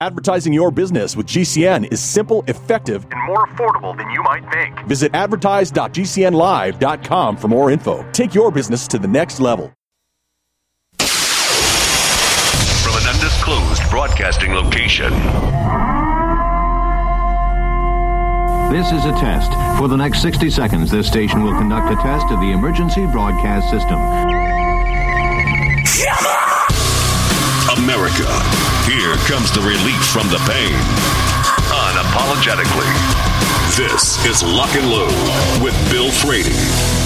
Advertising your business with GCN is simple, effective, and more affordable than you might think. Visit advertise.gcnlive.com for more info. Take your business to the next level. From an undisclosed broadcasting location. This is a test. For the next 60 seconds, this station will conduct a test of the emergency broadcast system. America, here comes the relief from the pain. Unapologetically. This is Lock and Load with Bill Frady.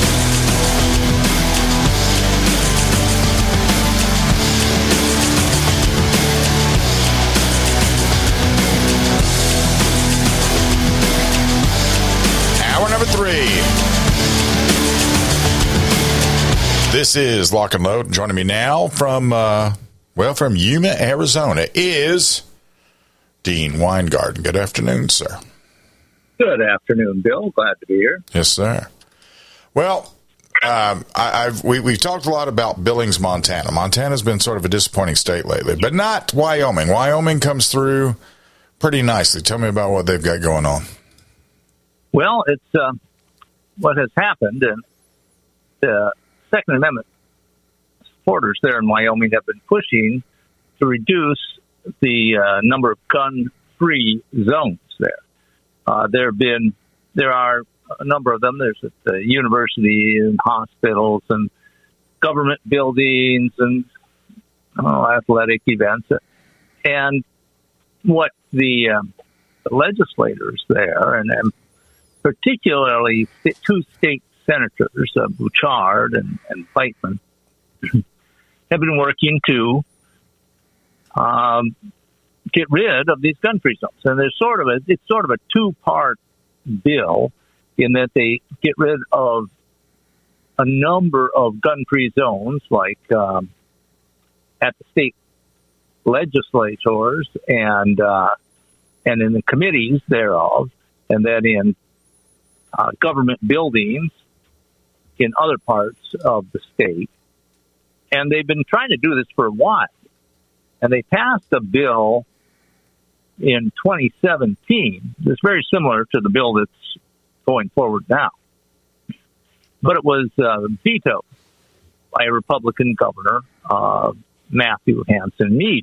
Hour number 3. This is Lock and Load. Joining me now from Yuma, Arizona is Dean Weingarten. Good afternoon, sir. Good afternoon, Bill. Glad to be here. Yes, sir. Well, we've talked a lot about Billings, Montana. Montana's been sort of a disappointing state lately, but not Wyoming. Wyoming comes through pretty nicely. Tell me about what they've got going on. Well, it's what has happened, and the Second Amendment supporters there in Wyoming have been pushing to reduce the number of gun-free zones there. There are a number of them. There's at the university and hospitals and government buildings and athletic events. And what the legislators there, and particularly 2 state senators, Bouchard and Beitman, have been working to get rid of these gun-free zones. And it's sort of a 2-part bill in that they get rid of a number of gun-free zones, like at the state legislatures and in the committees thereof, and then in government buildings in other parts of the state. And they've been trying to do this for a while. And they passed a bill in 2017 that's very similar to the bill that's going forward now. But it was vetoed by a Republican governor, Matthew Hansen Mead.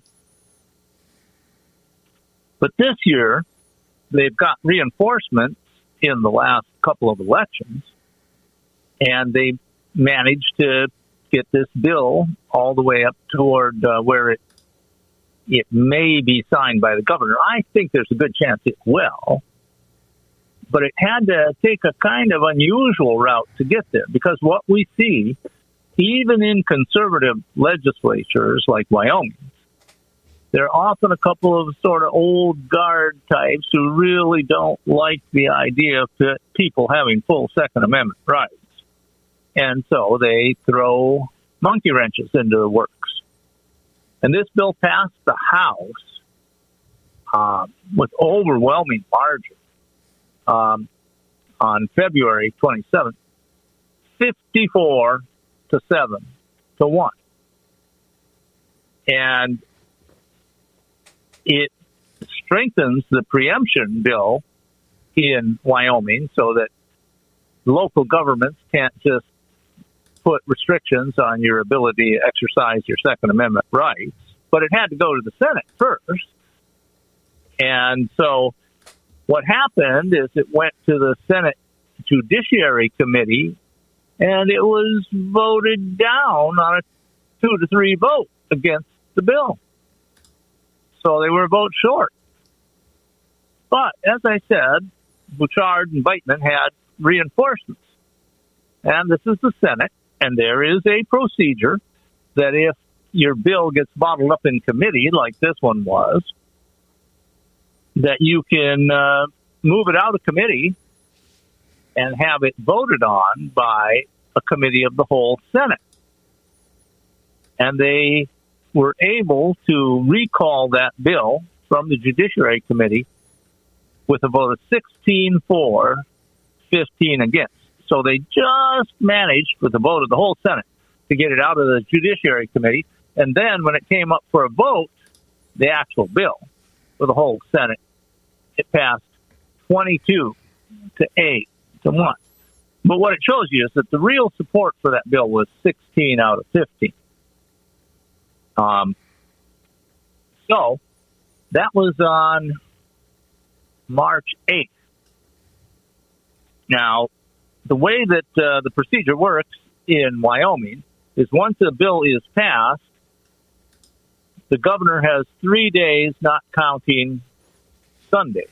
But this year, they've got reinforcements in the last couple of elections, and they managed to get this bill all the way up toward where it may be signed by the governor. I think there's a good chance it will, but it had to take a kind of unusual route to get there, because what we see, even in conservative legislatures like Wyoming, there are often a couple of sort of old guard types who really don't like the idea of people having full Second Amendment rights. And so they throw monkey wrenches into the works. And this bill passed the House with overwhelming margin on February 27th, 54-7-1. And it strengthens the preemption bill in Wyoming so that local governments can't just put restrictions on your ability to exercise your Second Amendment rights. But it had to go to the Senate first. And so what happened is it went to the Senate Judiciary Committee, and it was voted down on a 2-3 vote against the bill. So they were a vote short. But as I said, Bouchard and Beitman had reinforcements. And this is the Senate, and there is a procedure that if your bill gets bottled up in committee, like this one was, that you can move it out of committee and have it voted on by a committee of the whole Senate. And they were able to recall that bill from the Judiciary Committee with a vote of 16 for, 15 against. So they just managed, with the vote of the whole Senate, to get it out of the Judiciary Committee. And then when it came up for a vote, the actual bill for the whole Senate. It passed 22-8 to 1. But what it shows you is that the real support for that bill was 16 out of 15. So that was on March 8th. Now, the way that the procedure works in Wyoming is once a bill is passed, the governor has 3 days, not counting Sunday,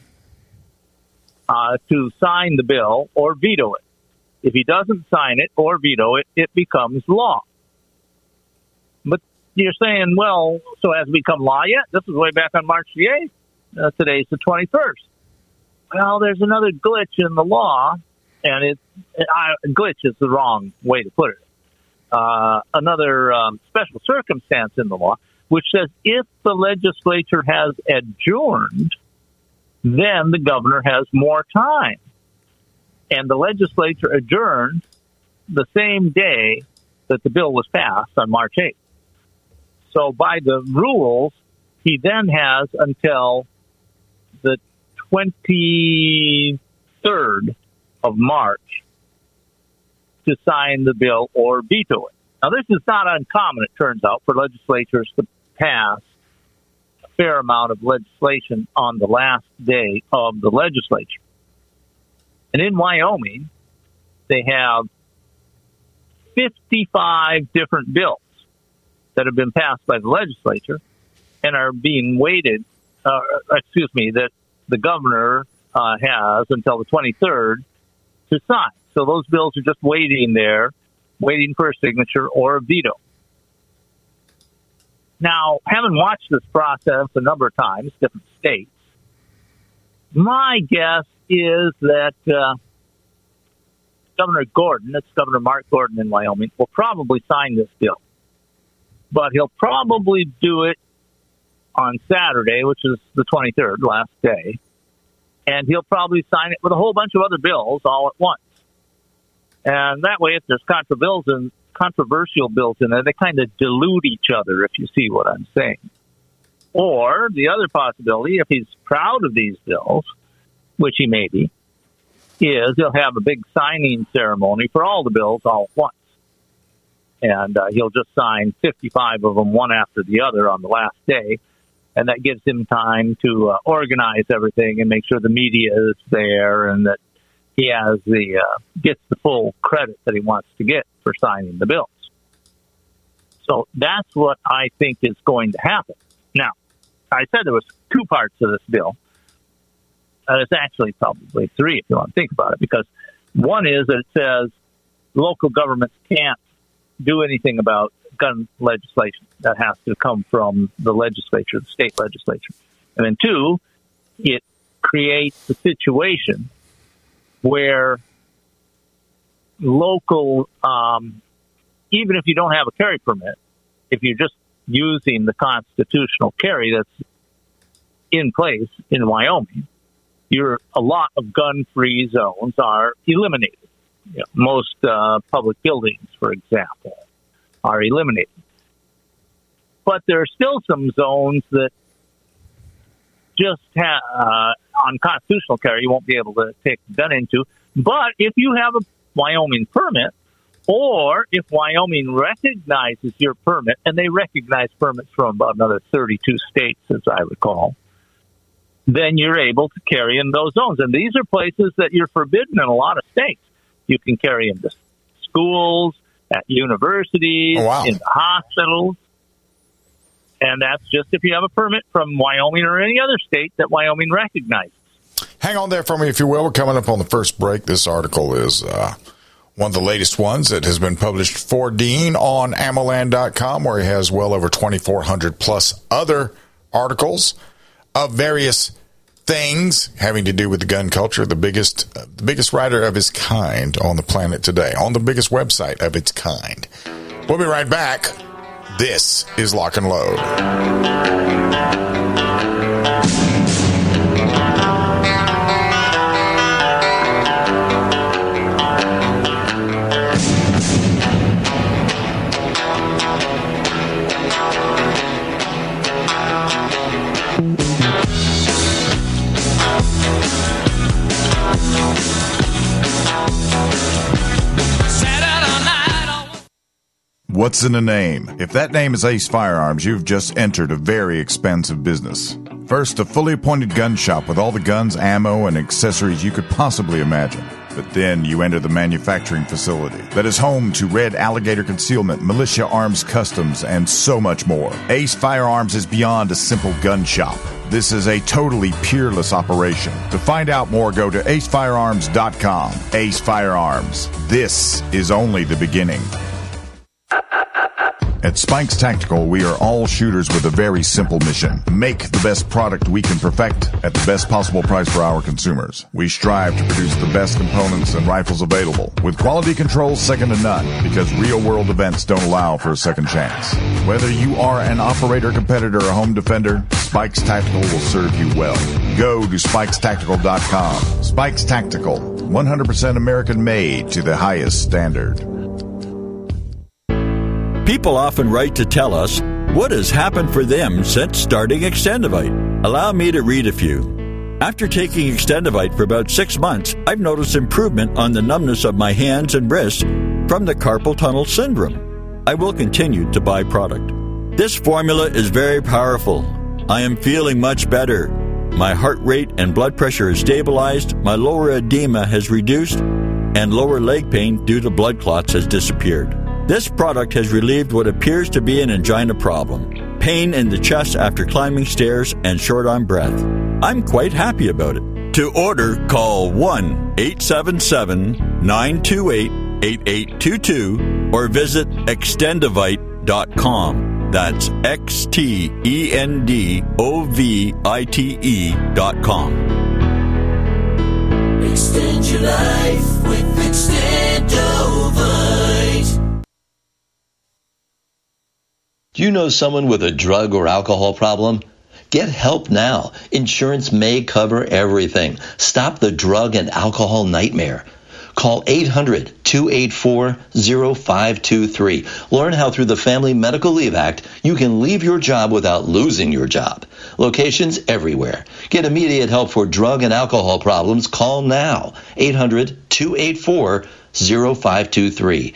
to sign the bill or veto it. If he doesn't sign it or veto it, it becomes law. But you're saying, well, so has it become law yet? This is way back on March the 8th. Today's the 21st. Well, there's another glitch in the law, and glitch is the wrong way to put it. Another special circumstance in the law, which says if the legislature has adjourned, then the governor has more time. And the legislature adjourned the same day that the bill was passed on March 8th. So by the rules, he then has until the 23rd of March to sign the bill or veto it. Now, this is not uncommon, it turns out, for legislatures to pass a fair amount of legislation on the last day of the legislature. And in Wyoming, they have 55 different bills that have been passed by the legislature and are being waited, that the governor has until the 23rd to sign. So those bills are just waiting there, waiting for a signature or a veto. Now, having watched this process a number of times, different states, my guess is that Governor Gordon, that's Governor Mark Gordon in Wyoming, will probably sign this bill. But he'll probably do it on Saturday, which is the 23rd, last day. And he'll probably sign it with a whole bunch of other bills all at once. And that way, if there's controversial bills in there, they kind of dilute each other, if you see what I'm saying. Or the other possibility, if he's proud of these bills, which he may be, is he'll have a big signing ceremony for all the bills all at once. And he'll just sign 55 of them one after the other on the last day. And that gives him time to organize everything and make sure the media is there and that he has gets the full credit that he wants to get for signing the bills. So that's what I think is going to happen. Now, I said there was two parts to this bill. It's actually probably three if you want to think about it, because one is that it says local governments can't do anything about gun legislation. That has to come from the legislature, the state legislature. And then two, it creates a situation where local, even if you don't have a carry permit, if you're just using the constitutional carry that's in place in Wyoming, a lot of gun-free zones are eliminated. You know, most public buildings, for example, are eliminated. But there are still some zones that just on constitutional carry you won't be able to take the gun into. But if you have a Wyoming permit, or if Wyoming recognizes your permit, and they recognize permits from about another 32 states, as I recall, then you're able to carry in those zones. And these are places that you're forbidden in a lot of states. You can carry into schools, at universities, in hospitals. And that's just if you have a permit from Wyoming or any other state that Wyoming recognizes. Hang on there for me, if you will. We're coming up on the first break. This article is one of the latest ones that has been published for Dean on AmmoLand.com, where he has well over 2,400 plus other articles of various things having to do with the gun culture. The biggest writer of his kind on the planet today, on the biggest website of its kind. We'll be right back. This is Lock and Load. What's in a name? If that name is Ace Firearms, you've just entered a very expensive business. First, a fully appointed gun shop with all the guns, ammo, and accessories you could possibly imagine. But then you enter the manufacturing facility that is home to Red Alligator Concealment, Militia Arms Customs, and so much more. Ace Firearms is beyond a simple gun shop. This is a totally peerless operation. To find out more, go to acefirearms.com. Ace Firearms. This is only the beginning. At Spikes Tactical, we are all shooters with a very simple mission. Make the best product we can perfect at the best possible price for our consumers. We strive to produce the best components and rifles available, with quality controls second to none, because real-world events don't allow for a second chance. Whether you are an operator, competitor, or home defender, Spikes Tactical will serve you well. Go to spikestactical.com. Spikes Tactical, 100% American-made to the highest standard. People often write to tell us what has happened for them since starting Extendivite. Allow me to read a few. After taking Extendivite for about 6 months, I've noticed improvement on the numbness of my hands and wrists from the carpal tunnel syndrome. I will continue to buy product. This formula is very powerful. I am feeling much better. My heart rate and blood pressure is stabilized, my lower edema has reduced, and lower leg pain due to blood clots has disappeared. This product has relieved what appears to be an angina problem, pain in the chest after climbing stairs, and short on breath. I'm quite happy about it. To order, call 1-877-928-8822 or visit extendivite.com. That's XTENDOVITE.com. Extend your life with Extendovite. Do you know someone with a drug or alcohol problem? Get help now. Insurance may cover everything. Stop the drug and alcohol nightmare. Call 800-284-0523. Learn how through the Family Medical Leave Act you can leave your job without losing your job. Locations everywhere. Get immediate help for drug and alcohol problems. Call now. 800-284-0523.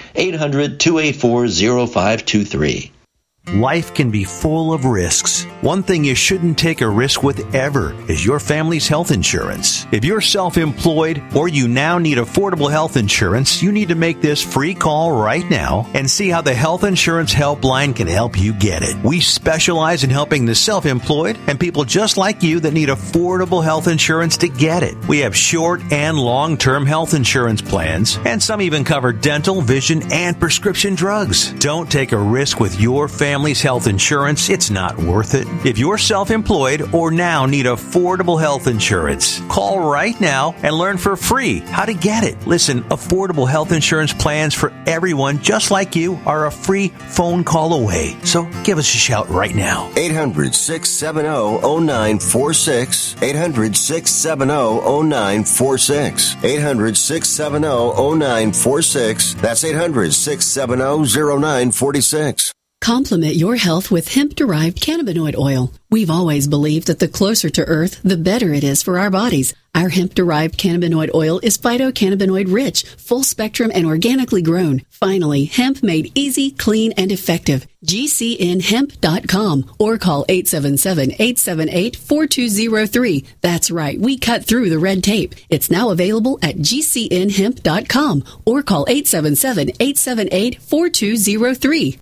800-284-0523. Life can be full of risks. One thing you shouldn't take a risk with ever is your family's health insurance. If you're self-employed or you now need affordable health insurance, you need to make this free call right now and see how the Health Insurance Helpline can help you get it. We specialize in helping the self-employed and people just like you that need affordable health insurance to get it. We have short and long-term health insurance plans, and some even cover dental, vision, and prescription drugs. Don't take a risk with your family's health insurance. It's not worth it. If you're self-employed or now need affordable health insurance, call right now and learn for free how to get it. Listen, affordable health insurance plans for everyone just like you are a free phone call away. So give us a shout right now. 800-670-0946. 800-670-0946. 800-670-0946. That's 800-670-0946. Complement your health with hemp-derived cannabinoid oil. We've always believed that the closer to Earth, the better it is for our bodies. Our hemp-derived cannabinoid oil is phytocannabinoid-rich, full-spectrum, and organically grown. Finally, hemp made easy, clean, and effective. GCNhemp.com or call 877-878-4203. That's right, we cut through the red tape. It's now available at GCNhemp.com or call 877-878-4203.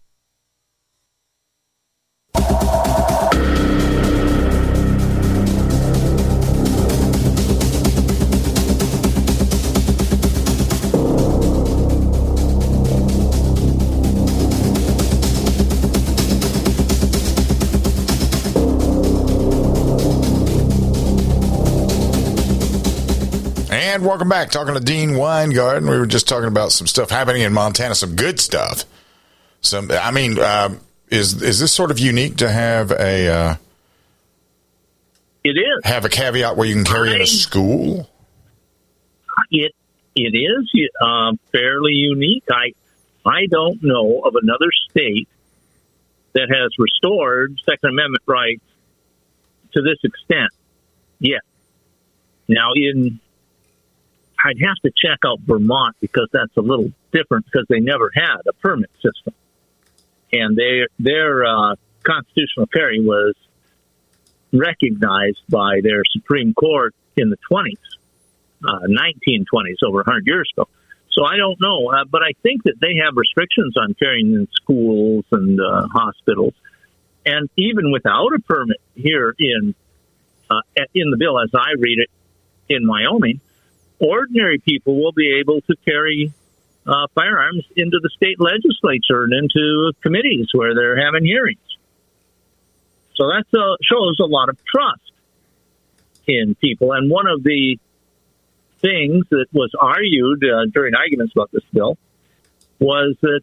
And welcome back. Talking to Dean Weingarten. We were just talking about some stuff happening in Montana, some good stuff. Is this sort of unique to have a? It is. Have a caveat where you can carry in a school. It is fairly unique. I don't know of another state that has restored Second Amendment rights to this extent yet. Now, in I'd have to check out Vermont because that's a little different because they never had a permit system. And their constitutional carry was recognized by their Supreme Court in the 1920s, over 100 years ago. So I don't know, but I think that they have restrictions on carrying in schools and hospitals. And even without a permit here in the bill, as I read it, in Wyoming, ordinary people will be able to carry firearms into the state legislature and into committees where they're having hearings. So that shows a lot of trust in people. And one of the things that was argued during arguments about this bill was that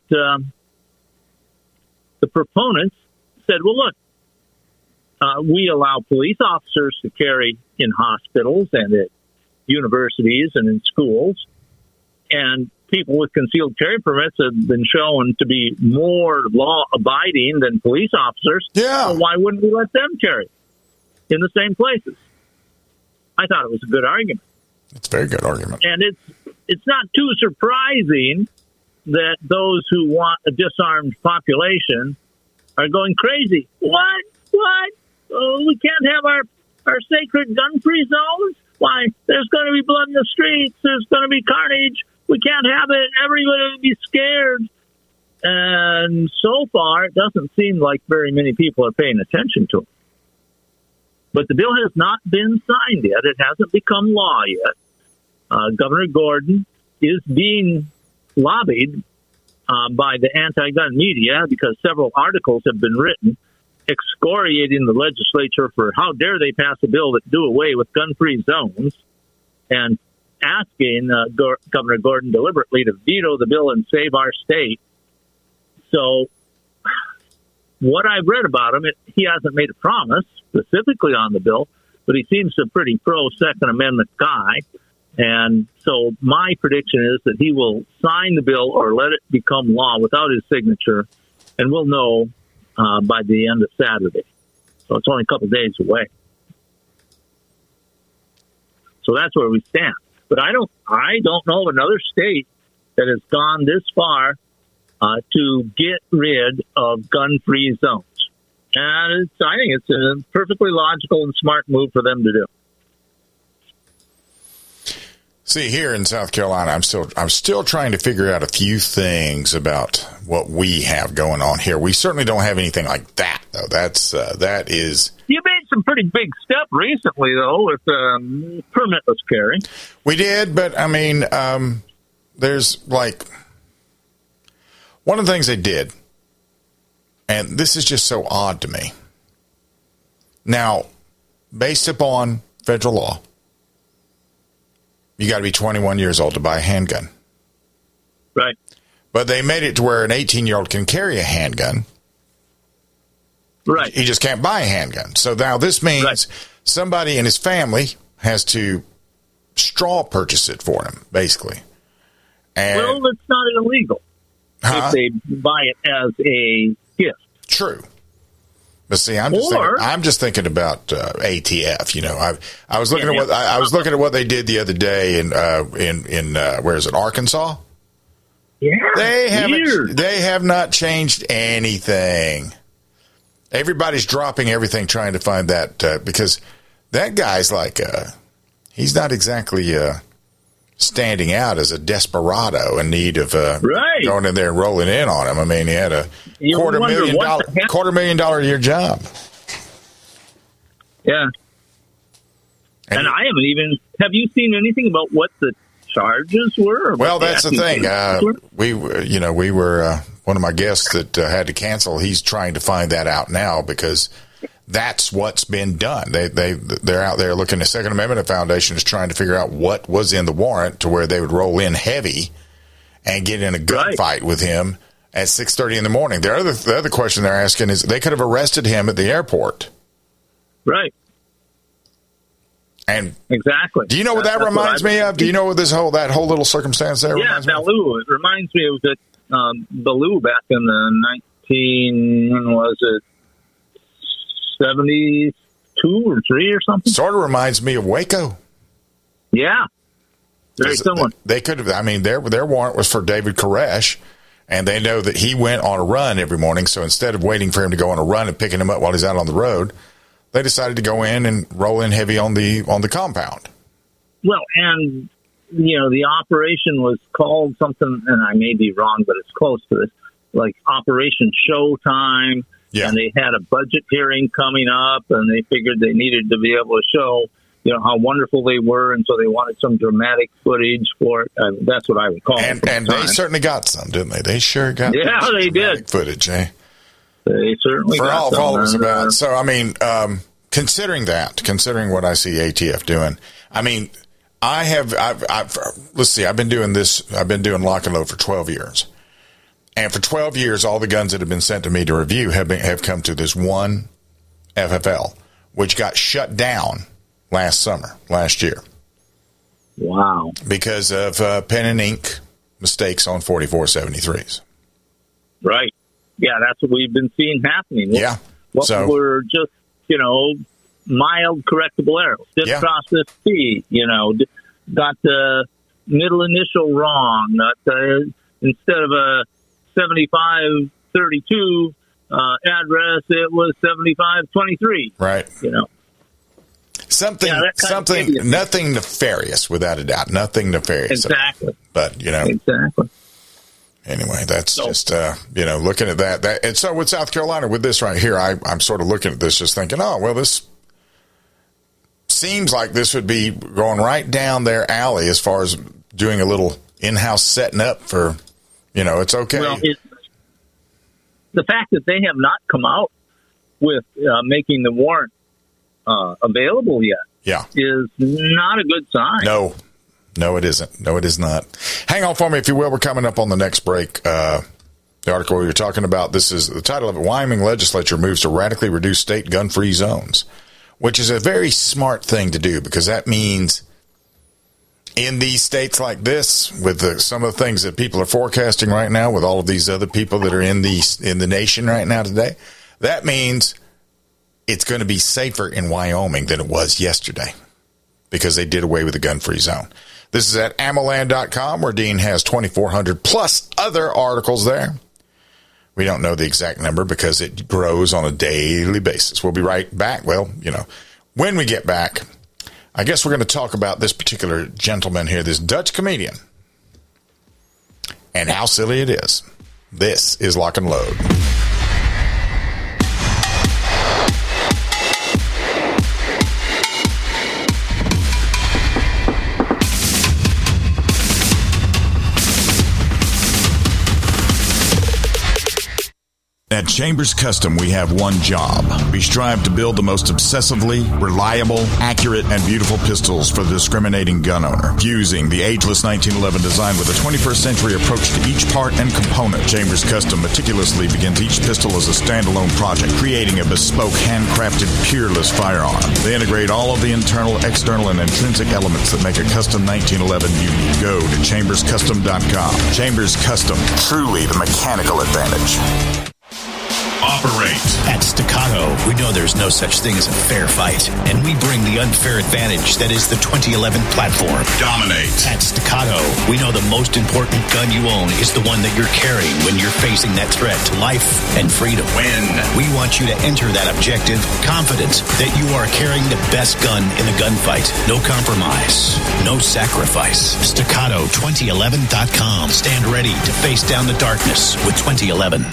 the proponents said, well, look, we allow police officers to carry in hospitals and at universities and in schools, and people with concealed carry permits have been shown to be more law-abiding than police officers. Yeah. So why wouldn't we let them carry in the same places? I thought it was a good argument. It's a very good argument. And it's not too surprising that those who want a disarmed population are going crazy. What? Oh, we can't have our sacred gun-free zones? Why? There's going to be blood in the streets. There's going to be carnage. We can't have it. Everybody will be scared. And so far, it doesn't seem like very many people are paying attention to it. But the bill has not been signed yet. It hasn't become law yet. Governor Gordon is being lobbied by the anti-gun media because several articles have been written excoriating the legislature for how dare they pass a bill that do away with gun-free zones, and asking Governor Gordon deliberately to veto the bill and save our state. So what I've read about him, he hasn't made a promise specifically on the bill, but he seems a pretty pro-Second Amendment guy. And so my prediction is that he will sign the bill or let it become law without his signature, and we'll know by the end of Saturday. So it's only a couple of days away. So that's where we stand. But I don't know of another state that has gone this far to get rid of gun-free zones. And I think it's a perfectly logical and smart move for them to do. See, here in South Carolina, I'm still trying to figure out a few things about what we have going on here. We certainly don't have anything like that, though. That is. You made some pretty big step recently, though, with permitless carry. We did, but I mean, there's like one of the things they did, and this is just so odd to me. Now, based upon federal law, you got to be 21 years old to buy a handgun. Right. But they made it to where an 18-year-old can carry a handgun. Right. He just can't buy a handgun. So now this means somebody in his family has to straw purchase it for him, basically. And, well, it's not illegal if they buy it as a gift. True. But see, I'm just thinking about ATF. You know, I was looking at what they did the other day in where is it, Arkansas? Yeah, they have not changed anything. Everybody's dropping everything trying to find that because that guy's like he's not exactly standing out as a desperado in need of going in there and rolling in on him. I mean, he had a $250,000 a year job. Yeah. And I haven't even, have you seen anything about what the charges were? Well, that's the thing. We were one of my guests that had to cancel. He's trying to find that out now because that's what's been done. They're out there looking. The Second Amendment Foundation is trying to figure out what was in the warrant to where they would roll in heavy and get in a gunfight with him at 6:30 in the morning. The other question they're asking is they could have arrested him at the airport. Right. And exactly. Do you know what that reminds me of? Do you know what that whole little circumstance there reminds me of? Yeah, Baloo. It reminds me of that Baloo back in the 72 or 3 or something. Sort of reminds me of Waco. Yeah. Very similar. They could have. I mean, their warrant was for David Koresh, and they know that he went on a run every morning. So instead of waiting for him to go on a run and picking him up while he's out on the road, they decided to go in and roll in heavy on the compound. Well, and the operation was called something, and I may be wrong, but it's close to this, like Operation Showtime. Yeah. And they had a budget hearing coming up, and they figured they needed to be able to show, how wonderful they were, and so they wanted some dramatic footage for it. That's what I would call it. And they certainly got some, didn't they? They sure got they did. Footage, eh? They certainly for got all it was about. So, I mean, considering what I see ATF doing, I mean, let's see, I've been doing lock and load for 12 years. And for 12 years, all the guns that have been sent to me to review have come to this one FFL, which got shut down last year. Wow. Because of pen and ink mistakes on 4473s. Right. Yeah, that's what we've been seeing happening. Yeah. What were just, mild correctable errors. Didn't cross this T, got the middle initial wrong. Instead of a 7532 address, it was 7523. Right. Something, nothing nefarious, without a doubt. Nothing nefarious. Exactly. But, Exactly. Anyway, that's just, looking at that. And so with South Carolina, with this right here, I'm sort of looking at this just thinking, this seems like this would be going right down their alley as far as doing a little in-house setting up for, it's okay. Well, the fact that they have not come out with making the warrant available yet is not a good sign. No, it isn't. No, it is not. Hang on for me, if you will. We're coming up on the next break. The article we were talking about, this is the title of it, Wyoming Legislature Moves to Radically Reduce State Gun-Free Zones, which is a very smart thing to do, because that means in these states like this, with some of the things that people are forecasting right now, with all of these other people that are in the nation right now today, that means it's going to be safer in Wyoming than it was yesterday, because they did away with the gun-free zone. This is at AmmoLand.com, where Dean has 2,400 plus other articles there. We don't know the exact number because it grows on a daily basis. We'll be right back. Well, when we get back, I guess we're going to talk about this particular gentleman here, this Dutch comedian, and how silly it is. This is Lock and Load. At Chambers Custom, we have one job. We strive to build the most obsessively reliable, accurate, and beautiful pistols for the discriminating gun owner, fusing the ageless 1911 design with a 21st century approach to each part and component. Chambers Custom meticulously begins each pistol as a standalone project, creating a bespoke, handcrafted, peerless firearm. They integrate all of the internal, external, and intrinsic elements that make a custom 1911 unique. Go to chamberscustom.com. Chambers Custom, truly the mechanical advantage. Operate. At Staccato, we know there's no such thing as a fair fight, and we bring the unfair advantage that is the 2011 platform. Dominate. At Staccato, we know the most important gun you own is the one that you're carrying when you're facing that threat to life and freedom. Win. We want you to enter that objective confident that you are carrying the best gun in a gunfight. No compromise. No sacrifice. Staccato2011.com. Stand ready to face down the darkness with 2011.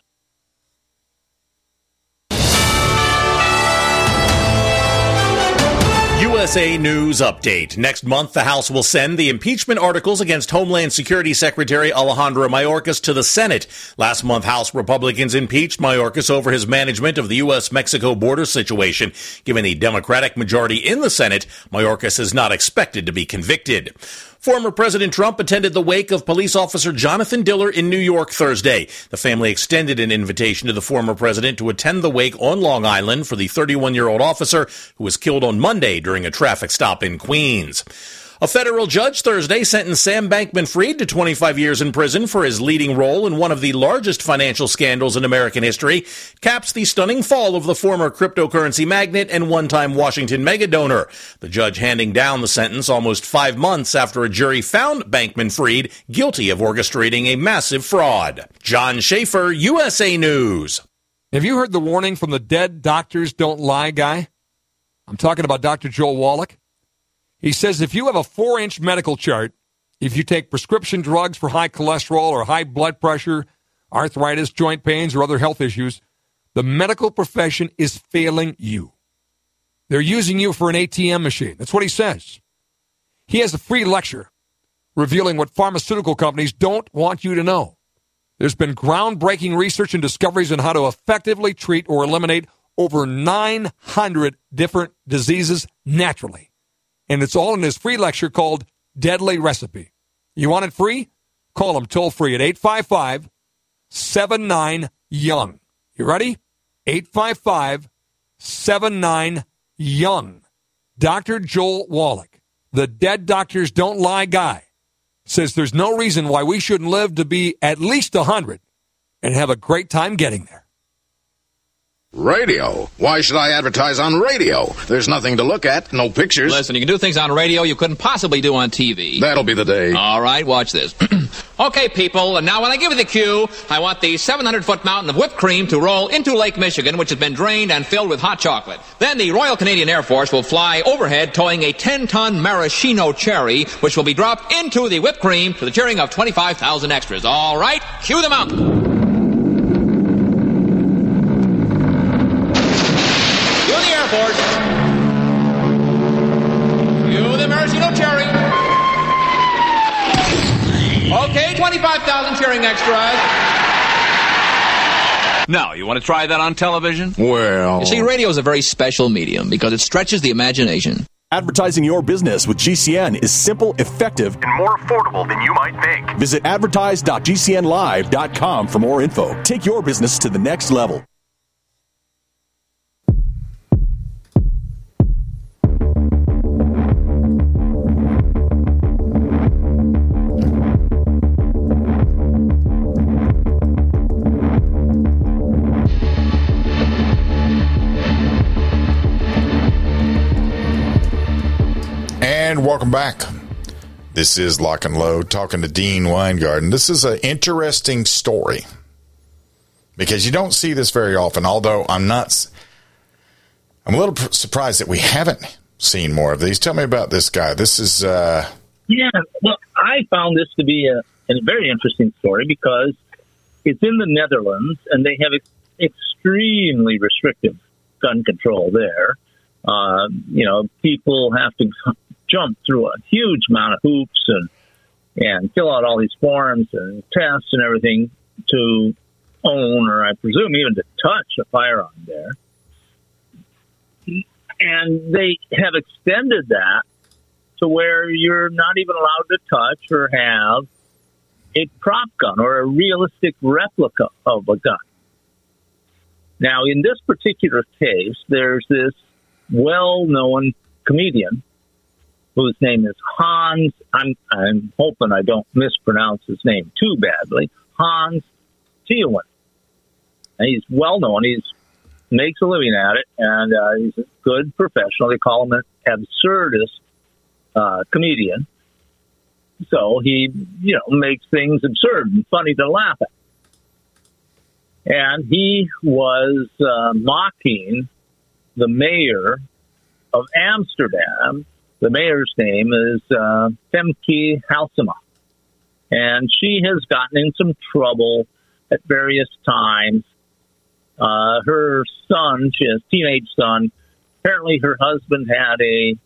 USA News Update. Next month, the House will send the impeachment articles against Homeland Security Secretary Alejandro Mayorkas to the Senate. Last month, House Republicans impeached Mayorkas over his management of the U.S.-Mexico border situation. Given the Democratic majority in the Senate, Mayorkas is not expected to be convicted. Former President Trump attended the wake of police officer Jonathan Diller in New York Thursday. The family extended an invitation to the former president to attend the wake on Long Island for the 31-year-old officer who was killed on Monday during a traffic stop in Queens. A federal judge Thursday sentenced Sam Bankman-Fried to 25 years in prison for his leading role in one of the largest financial scandals in American history. Caps the stunning fall of the former cryptocurrency magnate and one-time Washington mega-donor. The judge handing down the sentence almost 5 months after a jury found Bankman-Fried guilty of orchestrating a massive fraud. John Schaefer, USA News. Have you heard the warning from the dead doctors don't lie guy? I'm talking about Dr. Joel Wallach. He says if you have a 4-inch medical chart, if you take prescription drugs for high cholesterol or high blood pressure, arthritis, joint pains, or other health issues, the medical profession is failing you. They're using you for an ATM machine. That's what he says. He has a free lecture revealing what pharmaceutical companies don't want you to know. There's been groundbreaking research and discoveries on how to effectively treat or eliminate over 900 different diseases naturally. And it's all in his free lecture called Deadly Recipe. You want it free? Call him toll free at 855-79-YOUNG. You ready? 855-79-YOUNG. Dr. Joel Wallach, the Dead Doctors Don't Lie guy, says there's no reason why we shouldn't live to be at least 100 and have a great time getting there. Radio? Why should I advertise on radio? There's nothing to look at, no pictures. Listen, you can do things on radio you couldn't possibly do on TV. That'll be the day. All right, watch this. Okay, people, and now when I give you the cue, I want the 700-foot mountain of whipped cream to roll into Lake Michigan, which has been drained and filled with hot chocolate. Then the Royal Canadian Air Force will fly overhead towing a 10-ton maraschino cherry, which will be dropped into the whipped cream to the cheering of 25,000 extras. All right, cue the mountain. You the maraschino cherry. Okay, 25,000 cheering extras. Now, you want to try that on television? Well... You see, radio is a very special medium because it stretches the imagination. Advertising your business with GCN is simple, effective, and more affordable than you might think. Visit advertise.gcnlive.com for more info. Take your business to the next level. And welcome back. This is Lock and Load, talking to Dean Weingarten. This is an interesting story because you don't see this very often, although I'm a little surprised that we haven't seen more of these. Tell me about this guy. This is... Yeah, well, I found this to be a very interesting story because it's in the Netherlands, and they have extremely restrictive gun control there. People have to jump through a huge amount of hoops and fill out all these forms and tests and everything to own, or I presume even to touch, a firearm there. And they have extended that to where you're not even allowed to touch or have a prop gun or a realistic replica of a gun. Now, in this particular case, there's this well-known comedian whose name is Hans. I'm hoping I don't mispronounce his name too badly. Hans Theeuwen. He's well-known. He makes a living at it, and he's a good professional. They call him an absurdist comedian. So he, makes things absurd and funny to laugh at. And he was mocking the mayor of Amsterdam. The mayor's name is Femke Halsema. And she has gotten in some trouble at various times. Her son, she has a teenage son. Apparently her husband had a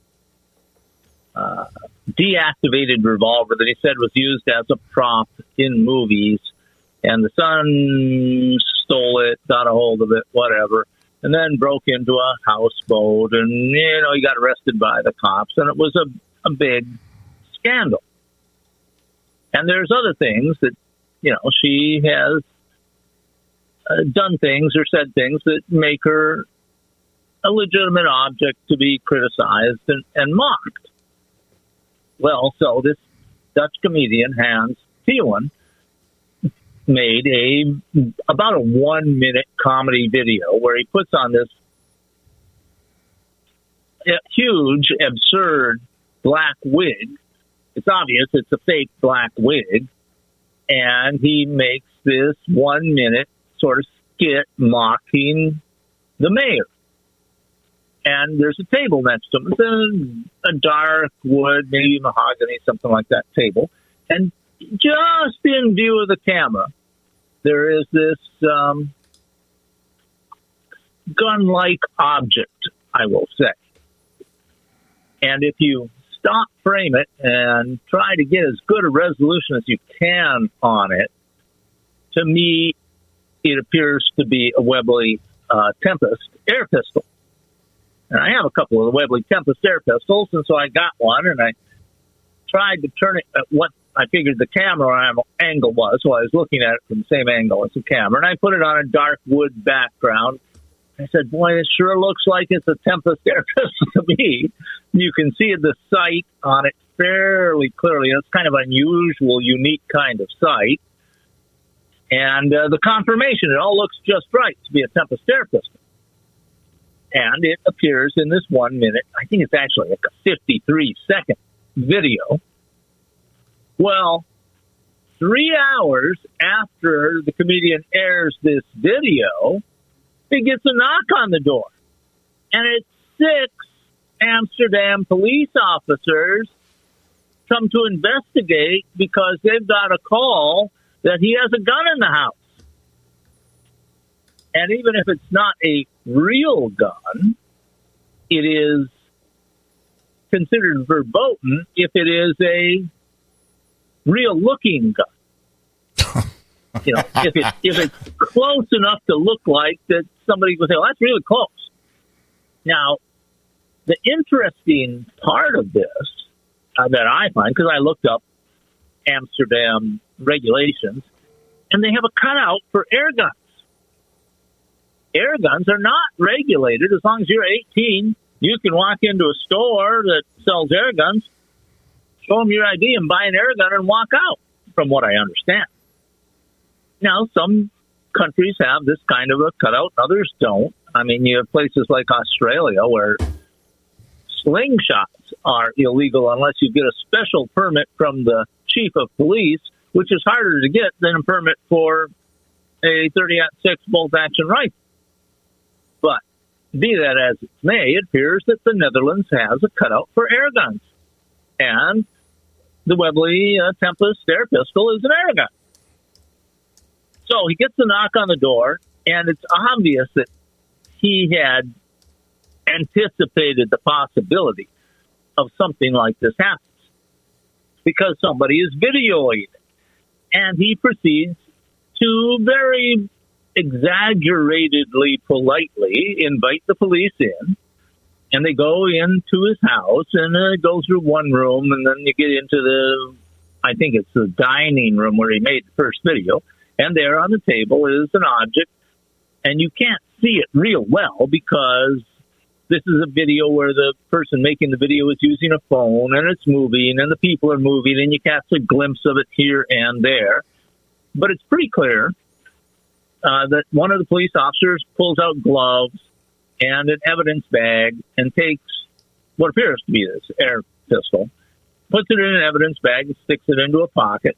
deactivated revolver that he said was used as a prop in movies. And the son stole it, got a hold of it, whatever, and then broke into a houseboat, and, he got arrested by the cops, and it was a big scandal. And there's other things that, she has done things or said things that make her a legitimate object to be criticized and mocked. Well, so this Dutch comedian, Hans Thielen, made about a 1-minute comedy video where he puts on this huge, absurd black wig. It's obvious it's a fake black wig. And he makes this 1-minute sort of skit mocking the mayor. And there's a table next to him. It's a dark wood, maybe mahogany, something like that table. And just in view of the camera, there is this gun-like object, I will say. And if you stop frame it and try to get as good a resolution as you can on it, to me, it appears to be a Webley Tempest air pistol. And I have a couple of the Webley Tempest air pistols, and so I got one, and I tried to turn it at what I figured the camera angle was, so I was looking at it from the same angle as the camera, and I put it on a dark wood background. I said, boy, it sure looks like it's a Tempest air pistol to me. You can see the sight on it fairly clearly. It's kind of unusual, unique kind of sight. And the confirmation, it all looks just right to be a Tempest air pistol. And it appears in this 1 minute, I think it's actually like a 53-second video. Well, 3 hours after the comedian airs this video, he gets a knock on the door. And it's 6 Amsterdam police officers come to investigate because they've got a call that he has a gun in the house. And even if it's not a real gun, it is considered verboten if it is a real-looking gun. You know, if it's close enough to look like that somebody would say, well, that's really close. Now, the interesting part of this that I find, because I looked up Amsterdam regulations, and they have a cutout for air guns. Air guns are not regulated. As long as you're 18, you can walk into a store that sells air guns, show them your ID, and buy an air gun and walk out, from what I understand. Now, some countries have this kind of a cutout, others don't. I mean, you have places like Australia where slingshots are illegal unless you get a special permit from the chief of police, which is harder to get than a permit for a 30-06 bolt-action rifle. But be that as it may, it appears that the Netherlands has a cutout for air guns. And the Webley Tempest air pistol is an air gun. So he gets a knock on the door, and it's obvious that he had anticipated the possibility of something like this happens because somebody is videoing it. And he proceeds to very exaggeratedly politely invite the police in, and they go into his house, and go through one room, and then you get into I think it's the dining room where he made the first video, and there on the table is an object, and you can't see it real well because this is a video where the person making the video is using a phone, and it's moving, and the people are moving, and you catch a glimpse of it here and there. But it's pretty clear that one of the police officers pulls out gloves and an evidence bag and takes what appears to be this air pistol, puts it in an evidence bag and sticks it into a pocket.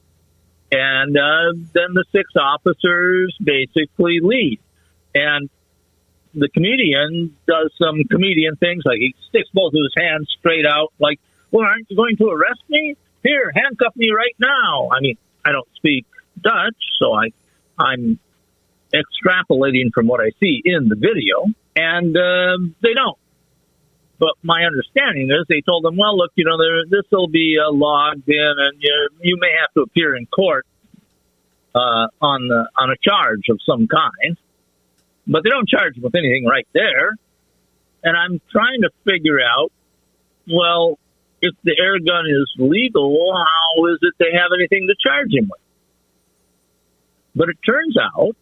And then the 6 officers basically leave. And the comedian does some comedian things, like he sticks both of his hands straight out, like, well, aren't you going to arrest me? Here, handcuff me right now. I mean, I don't speak Dutch, so I'm extrapolating from what I see in the video, and they don't. But my understanding is they told them, well, look, you know, this will be logged in, and you may have to appear in court on a charge of some kind. But they don't charge them with anything right there. And I'm trying to figure out, well, if the air gun is legal, how is it they have anything to charge him with? But it turns out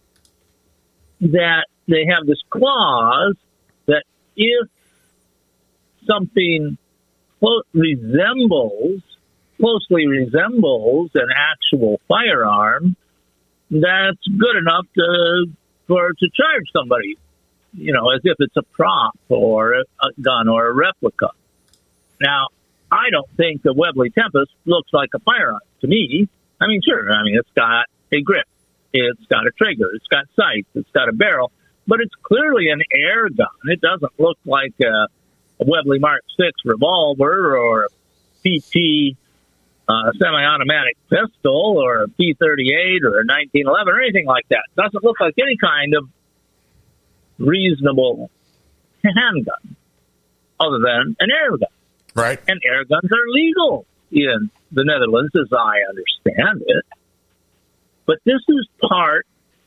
that they have this clause that if something closely resembles an actual firearm, that's good enough to charge somebody, as if it's a prop or a gun or a replica. Now, I don't think the Webley Tempest looks like a firearm to me. I mean, sure. It's got a grip. It's got a trigger. It's got sights. It's got a barrel. But it's clearly an air gun. It doesn't look like a Webley Mark 6 revolver or a PT semi-automatic pistol or a P38 or a 1911 or anything like that. It doesn't look like any kind of reasonable handgun other than an air gun. Right. And air guns are legal in the Netherlands, as I understand it. But this is part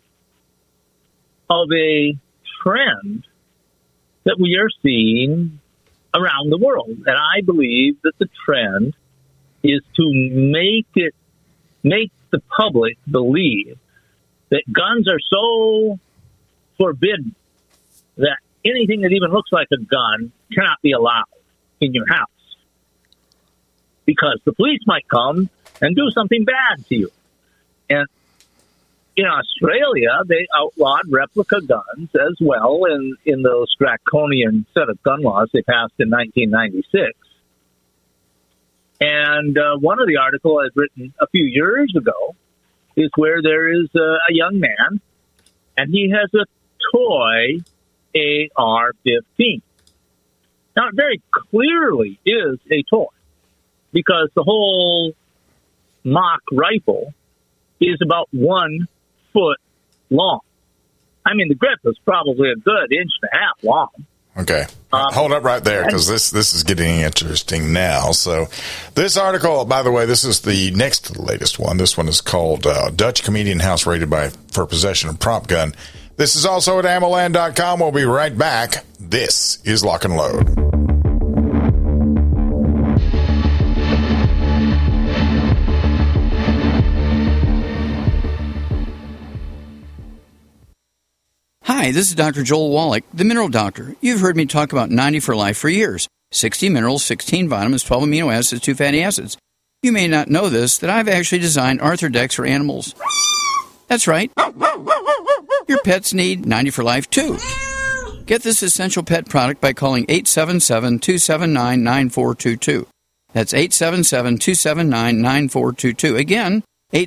of a trend that we are seeing around the world. And I believe that the trend is to make the public believe that guns are so forbidden that anything that even looks like a gun cannot be allowed in your house, because the police might come and do something bad to you. And in Australia, they outlawed replica guns as well in those draconian set of gun laws they passed in 1996. And one of the articles I'd written a few years ago is where there is a young man, and he has a toy AR-15. Now, it very clearly is a toy, because the whole mock rifle is about 1 foot long. I mean, the grip is probably a good 1.5 inches long. Okay. Hold up right there, because this is getting interesting now. So this article, by the way, this is the next to the latest one. This one is called Dutch Comedian House Raided for Possession of Prop Gun. This is also at AMMOLand.com. We'll be right back. This is Lock and Load. Hi, this is Dr. Joel Wallach, the Mineral Doctor. You've heard me talk about 90 for Life for years. 60 minerals, 16 vitamins, 12 amino acids, 2 fatty acids. You may not know this, that I've actually designed Arthrodex for animals. That's right. Your pets need 90 for Life, too. Get this essential pet product by calling 877-279-9422. That's 877-279-9422. Again,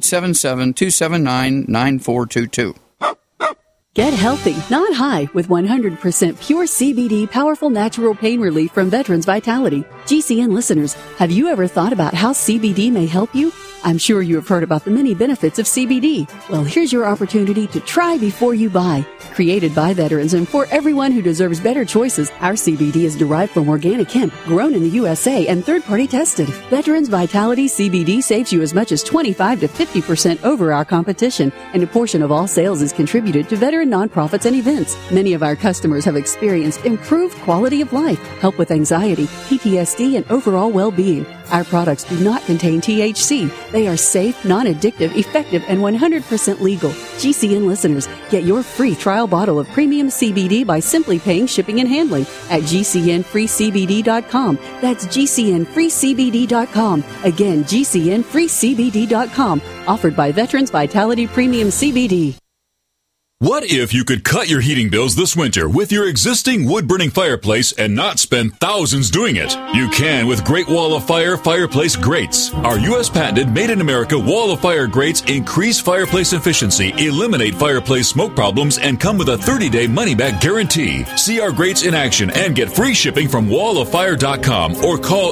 877-279-9422. Get healthy, not high, with 100% pure CBD powerful natural pain relief from Veterans Vitality. GCN listeners, have you ever thought about how CBD may help you? I'm sure you have heard about the many benefits of CBD. Well, here's your opportunity to try before you buy. Created by veterans and for everyone who deserves better choices, our CBD is derived from organic hemp, grown in the USA and third-party tested. Veterans Vitality CBD saves you as much as 25 to 50% over our competition, and a portion of all sales is contributed to veteran nonprofits and events. Many of our customers have experienced improved quality of life, help with anxiety, PTSD, and overall well-being. Our products do not contain THC. They are safe, non-addictive, effective, and 100% legal. GCN listeners, get your free trial bottle of premium CBD by simply paying shipping and handling at GCNFreeCBD.com. That's GCNFreeCBD.com. Again, GCNFreeCBD.com. Offered by Veterans Vitality Premium CBD. What if you could cut your heating bills this winter with your existing wood-burning fireplace and not spend thousands doing it? You can with Great Wall of Fire fireplace grates. Our U.S. patented made-in-America Wall of Fire grates increase fireplace efficiency, eliminate fireplace smoke problems, and come with a 30-day money-back guarantee. See our grates in action and get free shipping from walloffire.com or call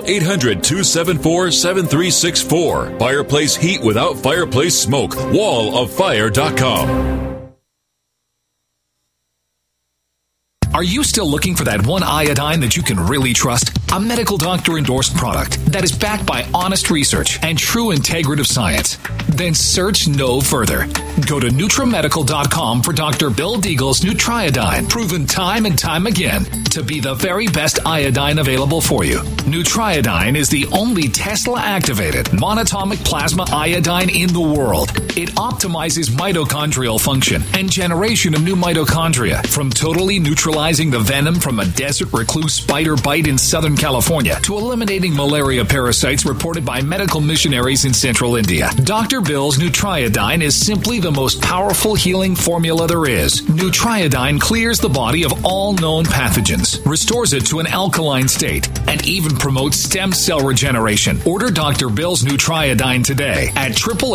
800-274-7364. Fireplace heat without fireplace smoke. walloffire.com. Are you still looking for that one iodine that you can really trust? A medical doctor endorsed product that is backed by honest research and true integrative science? Then search no further. Go to NutriMedical.com for Dr. Bill Deagle's Nutriodine, proven time and time again to be the very best iodine available for you. Nutriodine is the only Tesla-activated monatomic plasma iodine in the world. It optimizes mitochondrial function and generation of new mitochondria, from totally neutralizing the venom from a desert recluse spider bite in Southern California to eliminating malaria parasites reported by medical missionaries in central India. Dr. Bill's Nutriodine is simply the most powerful healing formula there is. Nutriodine clears the body of all known pathogens, restores it to an alkaline state, and even promotes stem cell regeneration. Order Dr. Bill's Nutriodine today at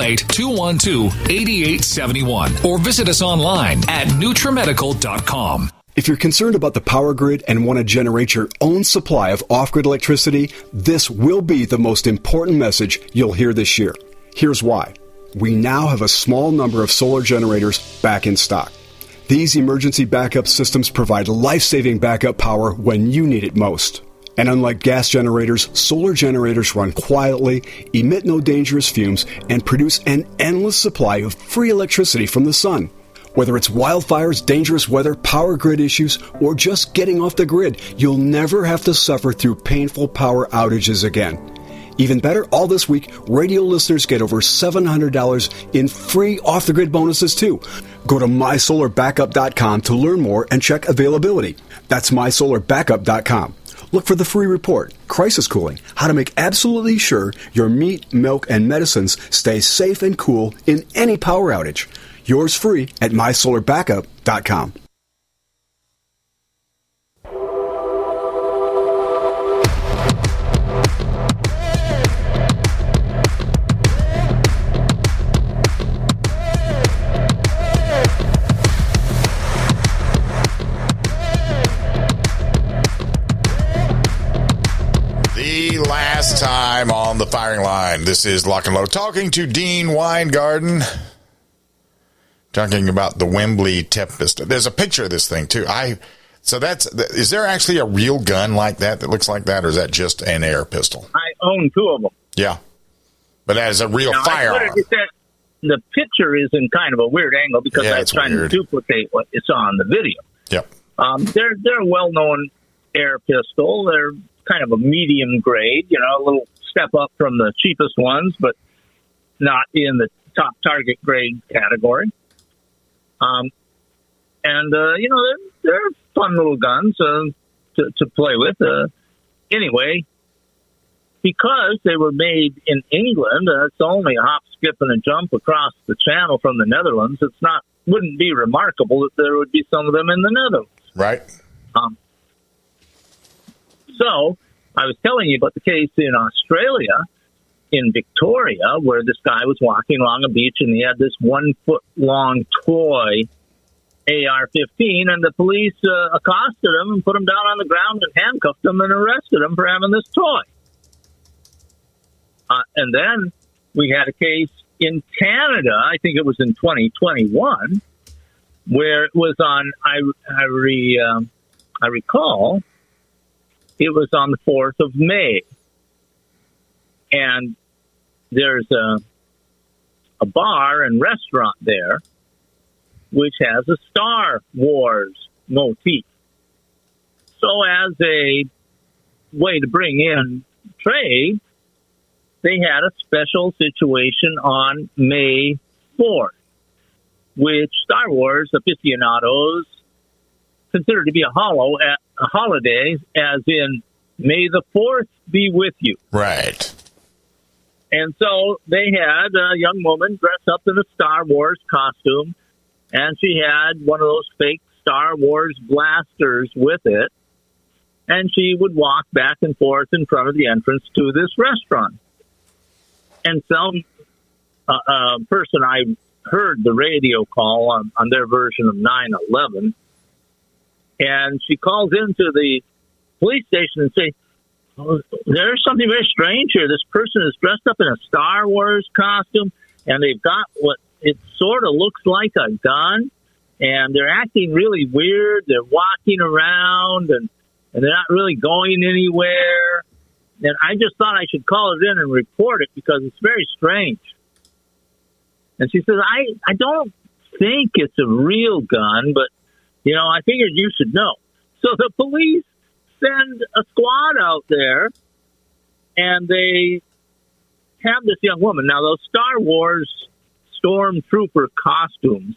888-212-8871 or visit us online at NutriMedical.com. If you're concerned about the power grid and want to generate your own supply of off-grid electricity, this will be the most important message you'll hear this year. Here's why. We now have a small number of solar generators back in stock. These emergency backup systems provide life-saving backup power when you need it most. And unlike gas generators, solar generators run quietly, emit no dangerous fumes, and produce an endless supply of free electricity from the sun. Whether it's wildfires, dangerous weather, power grid issues, or just getting off the grid, you'll never have to suffer through painful power outages again. Even better, all this week, radio listeners get over $700 in free off-the-grid bonuses, too. Go to MySolarBackup.com to learn more and check availability. That's MySolarBackup.com. Look for the free report, Crisis Cooling, how to make absolutely sure your meat, milk, and medicines stay safe and cool in any power outage. Yours free at MySolarBackup.com. Last time on the firing line. This is Lock and Load talking to Dean Weingarten, talking about the Wembley Tempest. There's a picture of this thing too. Is there actually a real gun like that looks like that, or is that just an air pistol? I own two of them. Yeah, but that is a real firearm. The picture is in kind of a weird angle because I'm trying to duplicate what it's on the video. Yep. They're a well-known air pistol. They're kind of a medium grade, a little step up from the cheapest ones, but not in the top target grade category. They're fun little guns to play with. Anyway, because they were made in England, it's only a hop, skip, and a jump across the channel from the Netherlands. Wouldn't be remarkable that there would be some of them in the Netherlands. Right. So I was telling you about the case in Australia, in Victoria, where this guy was walking along a beach and he had this 1 foot long toy AR-15, and the police accosted him and put him down on the ground and handcuffed him and arrested him for having this toy. And then we had a case in Canada, I think it was in 2021, where it was on, I recall, it was on the 4th of May. And there's a bar and restaurant there which has a Star Wars motif. So as a way to bring in trade, they had a special situation on May 4th, which Star Wars aficionados consider to be a holiday, as in, may the 4th be with you. Right. And so they had a young woman dressed up in a Star Wars costume, and she had one of those fake Star Wars blasters with it, and she would walk back and forth in front of the entrance to this restaurant. And some person, I heard the radio call on their version of 9/11, and she calls into the police station and says, oh, there's something very strange here. This person is dressed up in a Star Wars costume, and they've got what it sort of looks like a gun, and they're acting really weird. They're walking around, and they're not really going anywhere. And I just thought I should call it in and report it because it's very strange. And she says, I don't think it's a real gun, but, I figured you should know. So the police send a squad out there, and they have this young woman. Now, those Star Wars stormtrooper costumes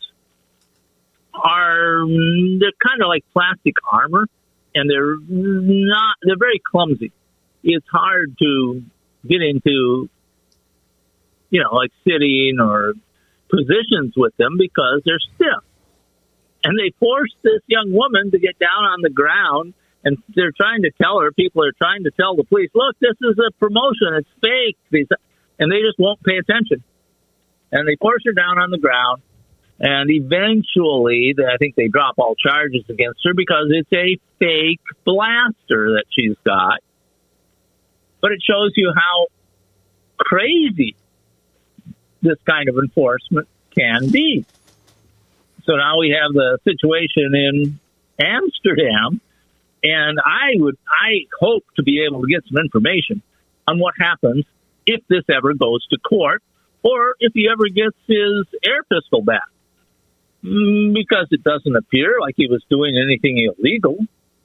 they're kind of like plastic armor, and they're very clumsy. It's hard to get into, like sitting or positions with them because they're stiff. And they forced this young woman to get down on the ground, and they're trying to tell her, people are trying to tell the police, look, this is a promotion, it's fake. And they just won't pay attention. And they force her down on the ground, and eventually, I think they drop all charges against her because it's a fake blaster that she's got. But it shows you how crazy this kind of enforcement can be. So now we have the situation in Amsterdam, and I hope to be able to get some information on what happens if this ever goes to court, or if he ever gets his air pistol back, because it doesn't appear like he was doing anything illegal.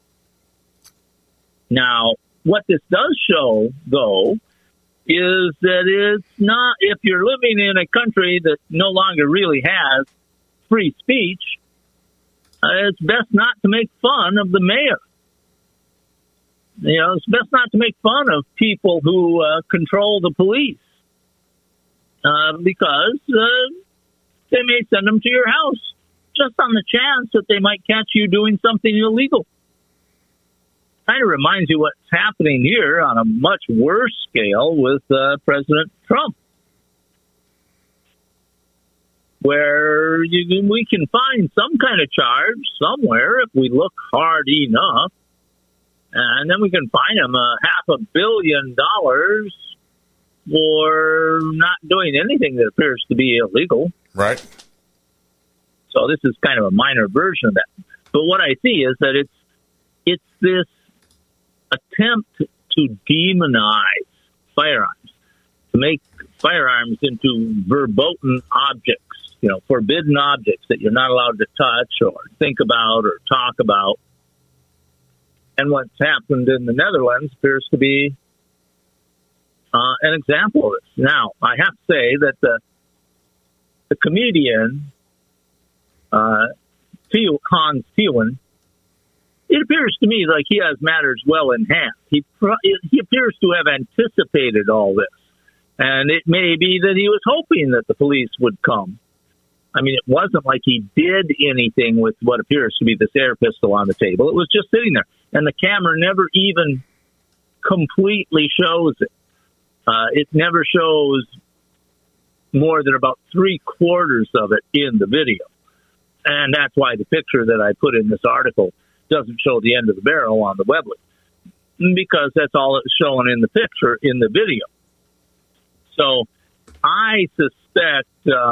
Now, what this does show, though, is that it's not, if you're living in a country that no longer really has free speech, it's best not to make fun of the mayor. It's best not to make fun of people who control the police, because they may send them to your house just on the chance that they might catch you doing something illegal. Kind of reminds you what's happening here on a much worse scale with President Trump, where we can find some kind of charge somewhere if we look hard enough, and then we can find him $500 million for not doing anything that appears to be illegal. Right. So this is kind of a minor version of that. But what I see is that it's this attempt to demonize firearms, to make firearms into verboten objects, forbidden objects that you're not allowed to touch or think about or talk about. And what's happened in the Netherlands appears to be an example of this. Now, I have to say that the comedian Hans Theeuwen, it appears to me like he has matters well in hand. He appears to have anticipated all this. And it may be that he was hoping that the police would come. I mean, it wasn't like he did anything with what appears to be this air pistol on the table. It was just sitting there. And the camera never even completely shows it. It never shows more than about 3/4 of it in the video. And that's why the picture that I put in this article doesn't show the end of the barrel on the Webley, because that's all it's showing in the picture in the video. So I suspect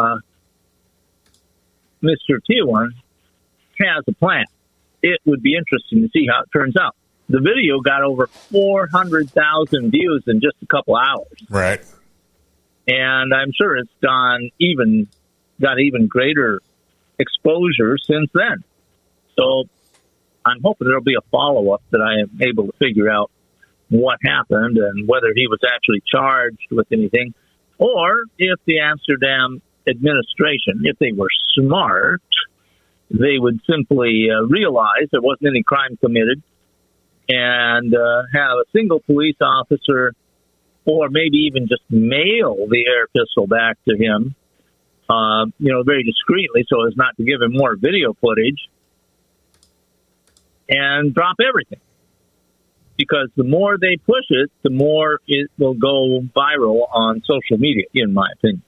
Mr. Theeuwen has a plan. It would be interesting to see how it turns out. The video got over 400,000 views in just a couple hours. Right. And I'm sure it's got even greater exposure since then. So I'm hoping there'll be a follow-up that I am able to figure out what happened and whether he was actually charged with anything, or if the Amsterdam administration, if they were smart, they would simply realize there wasn't any crime committed and have a single police officer, or maybe even just mail the air pistol back to him, very discreetly so as not to give him more video footage, and drop everything. Because the more they push it, the more it will go viral on social media, in my opinion.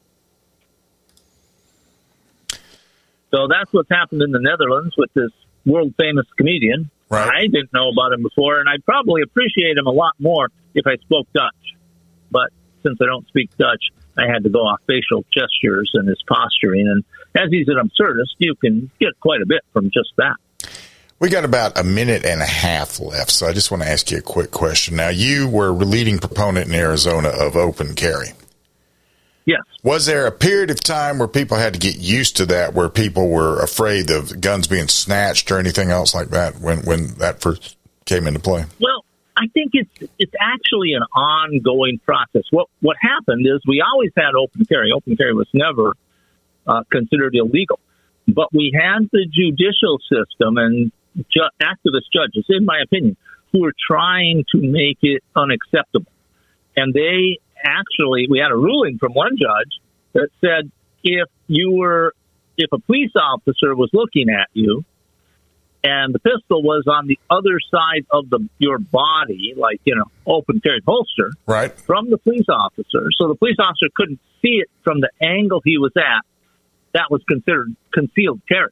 So that's what's happened in the Netherlands with this world-famous comedian. Right. I didn't know about him before, and I'd probably appreciate him a lot more if I spoke Dutch. But since I don't speak Dutch, I had to go off facial gestures and his posturing. And as he's an absurdist, you can get quite a bit from just that. We got about a minute and a half left, so I just want to ask you a quick question. Now, you were a leading proponent in Arizona of open carry. Yes. Was there a period of time where people had to get used to that, where people were afraid of guns being snatched or anything else like that when that came into play? Well, I think it's actually an ongoing process. What happened is we always had open carry. Open carry was never considered illegal. But we had the judicial system and activist judges, in my opinion, who were trying to make it unacceptable. And we had a ruling from one judge that said if a police officer was looking at you and the pistol was on the other side of your body, like, open carry holster, right, from the police officer, so the police officer couldn't see it from the angle he was at, that was considered concealed carry.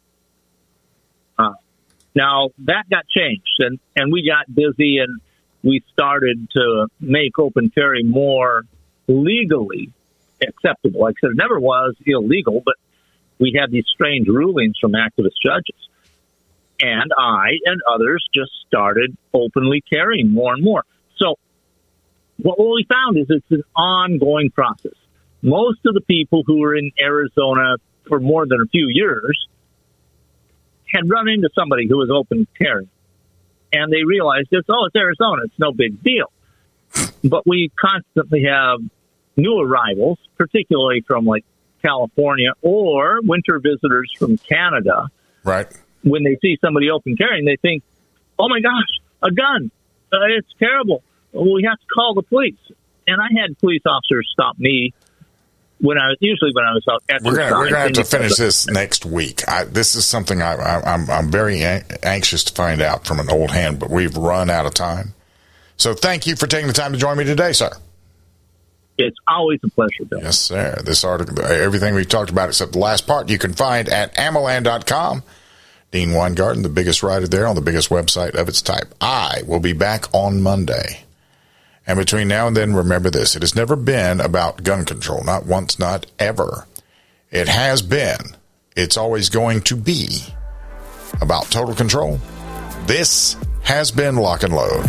Now, that got changed, and we got busy, and we started to make open carry more legally acceptable. Like I said, it never was illegal, but we had these strange rulings from activist judges. And I and others just started openly carrying more and more. So what we found is it's an ongoing process. Most of the people who were in Arizona for more than a few years had run into somebody who was open carrying. And they realized it's Arizona. It's no big deal. But we constantly have new arrivals, particularly from like California or winter visitors from Canada. Right. When they see somebody open carrying, they think, oh my gosh, a gun. It's terrible. We have to call the police. And I had police officers stop me when I was out exercising. We're going to have to finish this next week. This is something I'm very anxious to find out from an old hand, but we've run out of time. So thank you for taking the time to join me today, sir. It's always a pleasure, Bill. Yes, sir. This article, everything we've talked about except the last part, you can find at AmmoLand.com. Dean Weingarten, the biggest writer there on the biggest website of its type. I will be back on Monday. And between now and then, remember this. It has never been about gun control. Not once, not ever. It has been. It's always going to be about total control. This has been Lock and Load.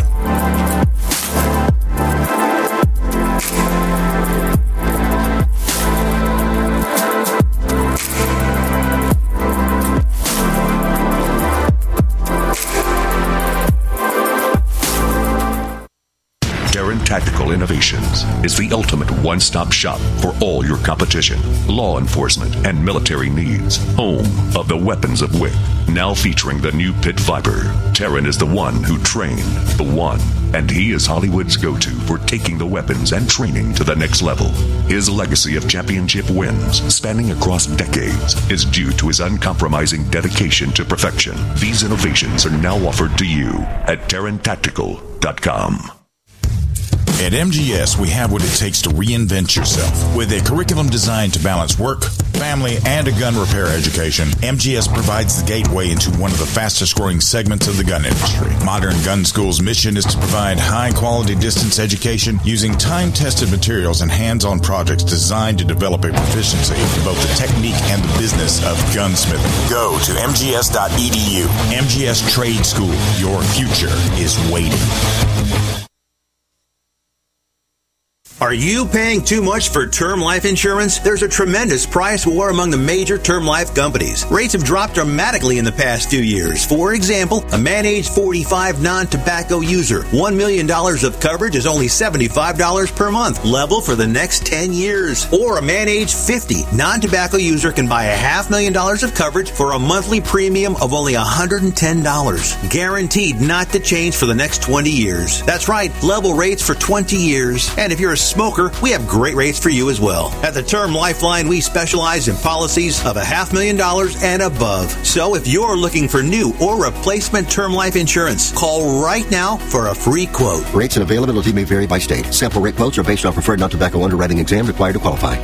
Tactical Innovations is the ultimate one-stop shop for all your competition, law enforcement, and military needs. Home of the weapons of WIC. Now featuring the new Pit Viper. Terran is the one who trained the one, and he is Hollywood's go-to for taking the weapons and training to the next level. His legacy of championship wins, spanning across decades, is due to his uncompromising dedication to perfection. These innovations are now offered to you at TerranTactical.com. At MGS, we have what it takes to reinvent yourself. With a curriculum designed to balance work, family, and a gun repair education, MGS provides the gateway into one of the fastest-growing segments of the gun industry. Modern Gun School's mission is to provide high-quality distance education using time-tested materials and hands-on projects designed to develop a proficiency in both the technique and the business of gunsmithing. Go to mgs.edu. MGS Trade School. Your future is waiting. Are you paying too much for term life insurance? There's a tremendous price war among the major term life companies. Rates have dropped dramatically in the past few years. For example, a man age 45 non-tobacco user, $1 million of coverage is only $75 per month, level for the next 10 years. Or a man age 50 non-tobacco user can buy $500,000 of coverage for a monthly premium of only $110. Guaranteed not to change for the next 20 years. That's right, level rates for 20 years. And if you're a smoker, we have great rates for you as well. At the Term Lifeline, we specialize in policies of $500,000 and above. So if you're looking for new or replacement term life insurance, call right now for a free quote. Rates and availability may vary by state. Sample rate quotes are based on preferred non-tobacco underwriting exam required to qualify.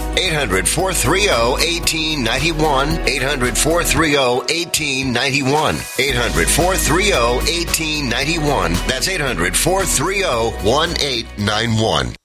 800-430-1891. 800-430-1891. 800-430-1891. That's 800-430-1891.